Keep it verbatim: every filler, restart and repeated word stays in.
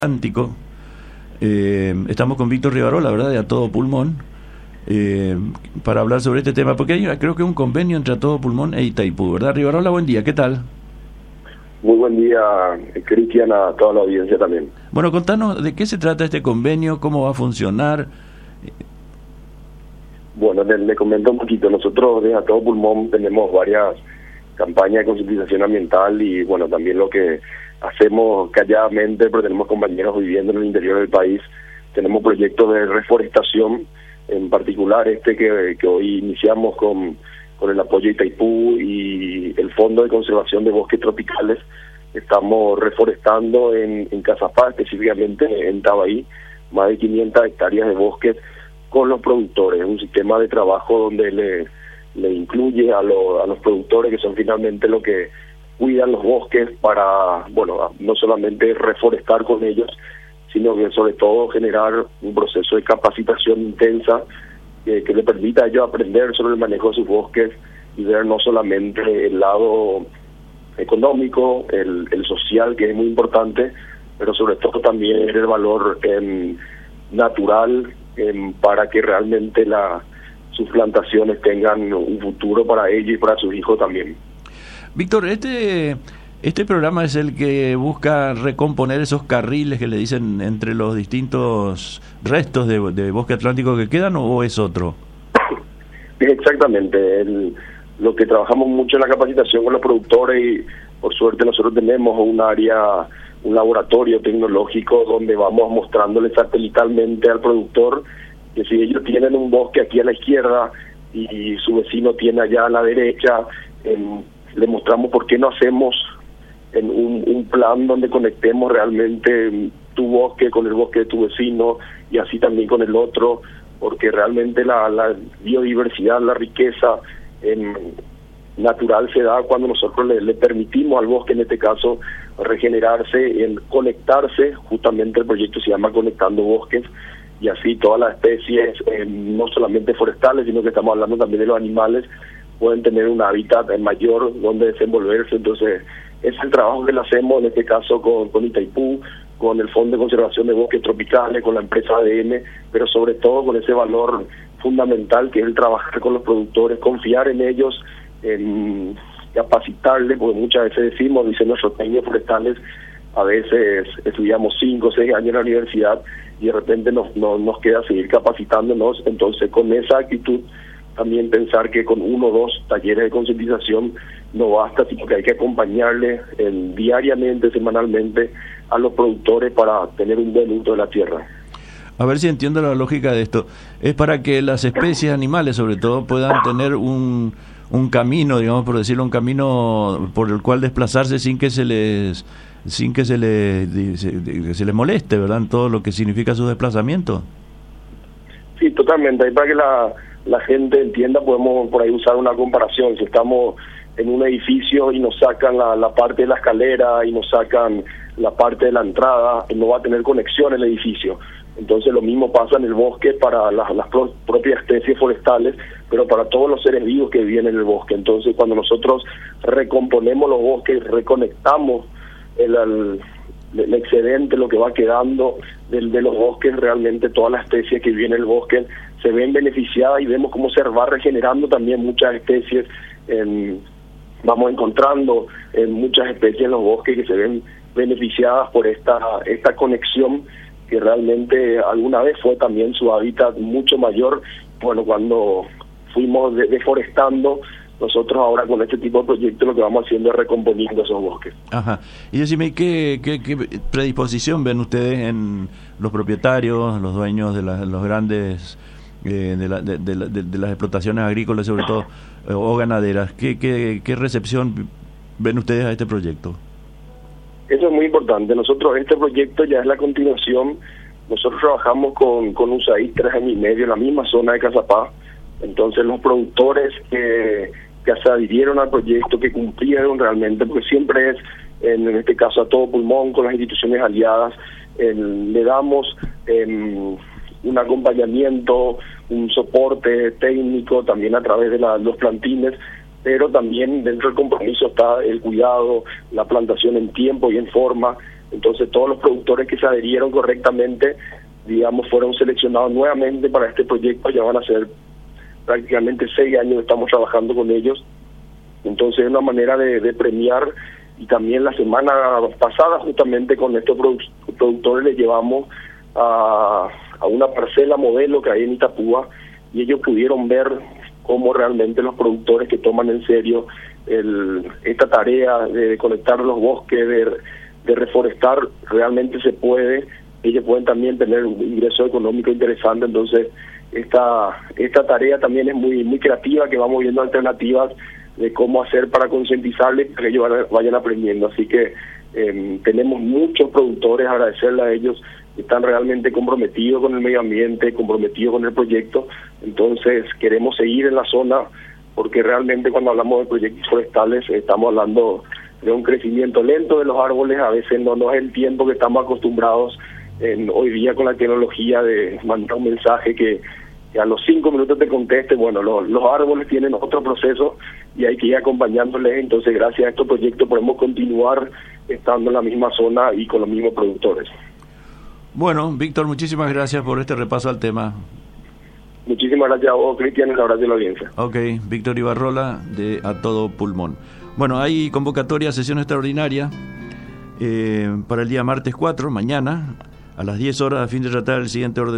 Atlántico. Eh, estamos con Víctor Rivarola, ¿verdad? De A Todo Pulmón, eh, para hablar sobre este tema, porque hay, creo que hay un convenio entre A Todo Pulmón e Itaipú, ¿verdad? Rivarola, buen día, ¿qué tal? Muy buen día, Cristian, a toda la audiencia también. Bueno, contanos de qué se trata este convenio, cómo va a funcionar. Bueno, le, le comento un poquito. Nosotros de A Todo Pulmón tenemos varias campañas de concientización ambiental y, bueno, también lo que hacemos calladamente, pero tenemos compañeros viviendo en el interior del país. Tenemos proyectos de reforestación, en particular este que, que hoy iniciamos con, con el apoyo de Itaipú y el Fondo de Conservación de Bosques Tropicales. Estamos reforestando en, en Cazapá, específicamente en Tabaí, más de quinientas hectáreas de bosques con los productores. Es un sistema de trabajo donde le, le incluye a, lo, a los productores, que son finalmente los que cuidan los bosques para, bueno, no solamente reforestar con ellos, sino que sobre todo generar un proceso de capacitación intensa que, que le permita a ellos aprender sobre el manejo de sus bosques y ver no solamente el lado económico, el, el social, que es muy importante, pero sobre todo también el valor eh, natural eh, para que realmente la, sus plantaciones tengan un futuro para ellos y para sus hijos también. Víctor, este este programa es el que busca recomponer esos carriles que le dicen entre los distintos restos de, de bosque atlántico que quedan, ¿o es otro? Exactamente. El, lo que trabajamos mucho en la capacitación con los productores, y por suerte nosotros tenemos un área, un laboratorio tecnológico donde vamos mostrándole satelitalmente al productor que si ellos tienen un bosque aquí a la izquierda y su vecino tiene allá a la derecha, en, le mostramos por qué no hacemos en un, un plan donde conectemos realmente tu bosque con el bosque de tu vecino y así también con el otro, porque realmente la, la biodiversidad, la riqueza en, natural se da cuando nosotros le, le permitimos al bosque, en este caso, regenerarse, en conectarse. Justamente el proyecto se llama Conectando Bosques, y así todas las especies, eh, no solamente forestales, sino que estamos hablando también de los animales, pueden tener un hábitat mayor donde desenvolverse. Entonces, es el trabajo que le hacemos, en este caso con, con Itaipú, con el Fondo de Conservación de Bosques Tropicales, con la empresa A D N, pero sobre todo con ese valor fundamental que es el trabajar con los productores, confiar en ellos, en capacitarles, porque muchas veces decimos, dicen nuestros técnicos forestales, a veces estudiamos cinco o seis años en la universidad y de repente nos, nos, nos queda seguir capacitándonos. Entonces, con esa actitud, también pensar que con uno o dos talleres de concientización no basta, sino que hay que acompañarle en, diariamente, semanalmente, a los productores para tener un buen uso de la tierra. A ver si entiendo la lógica de esto. Es para que las especies animales, sobre todo, puedan tener un, un camino, digamos, por decirlo, un camino por el cual desplazarse sin que se les sin que se les, se, se les moleste, ¿verdad?, en todo lo que significa su desplazamiento. Sí, totalmente. Ahí para que la, la gente entienda, podemos por ahí usar una comparación. Si estamos en un edificio y nos sacan la, la parte de la escalera y nos sacan la parte de la entrada, no va a tener conexión el edificio. Entonces lo mismo pasa en el bosque para las, las pro, propias especies forestales, pero para todos los seres vivos que viven en el bosque. Entonces cuando nosotros recomponemos los bosques, reconectamos el, el, el excedente, lo que va quedando de, de los bosques, realmente todas las especies que viven en el bosque se ven beneficiadas y vemos cómo se va regenerando también muchas especies. En, vamos encontrando en muchas especies en los bosques que se ven beneficiadas por esta esta conexión, que realmente alguna vez fue también su hábitat mucho mayor. Bueno, cuando fuimos de, deforestando, nosotros ahora con este tipo de proyectos lo que vamos haciendo es recomponiendo esos bosques. Ajá. Y decime, ¿qué, qué, qué predisposición ven ustedes en los propietarios, los dueños de la, los grandes, eh, de, la, de, de, de, de las explotaciones agrícolas, sobre todo, eh, o ganaderas? ¿Qué, qué, ¿Qué recepción ven ustedes a este proyecto? Eso es muy importante. Nosotros, este proyecto ya es la continuación. Nosotros trabajamos con, con U S A I D tres años y medio en la misma zona de Cazapá. Entonces los productores que, que se adhirieron al proyecto, que cumplieron realmente, porque siempre es, en, en este caso A Todo Pulmón, con las instituciones aliadas, en, le damos en, un acompañamiento, un soporte técnico también a través de la, los plantines, pero también dentro del compromiso está el cuidado, la plantación en tiempo y en forma, Entonces todos los productores que se adherieron correctamente, digamos, fueron seleccionados nuevamente para este proyecto. Ya van a ser prácticamente seis años que estamos trabajando con ellos. Entonces es una manera de, de premiar. Y también la semana pasada justamente con estos produ- productores les llevamos a, a una parcela modelo que hay en Itapúa, y ellos pudieron ver cómo realmente los productores que toman en serio el, esta tarea de conectar los bosques, de, de reforestar, realmente se puede. Ellos pueden también tener un ingreso económico interesante. Entonces esta esta tarea también es muy muy creativa, que vamos viendo alternativas de cómo hacer para concientizarles, para que ellos vayan aprendiendo. Así que eh, tenemos muchos productores, agradecerle a ellos, que están realmente comprometidos con el medio ambiente, comprometidos con el proyecto. Entonces queremos seguir en la zona, porque realmente cuando hablamos de proyectos forestales estamos hablando de un crecimiento lento de los árboles. A veces no, no es el tiempo que estamos acostumbrados en, hoy día con la tecnología, de mandar un mensaje que, que a los cinco minutos te conteste. Bueno, los, los árboles tienen otro proceso y hay que ir acompañándoles. Entonces gracias a estos proyectos podemos continuar estando en la misma zona y con los mismos productores. Bueno, Víctor, muchísimas gracias por este repaso al tema. Muchísimas gracias a vos, Cristian, y un abrazo de la audiencia. Ok, Víctor Ibarrola de A Todo Pulmón. Bueno, hay convocatoria, sesión extraordinaria eh, para el día martes cuatro, mañana, a las diez horas, a fin de tratar el siguiente orden.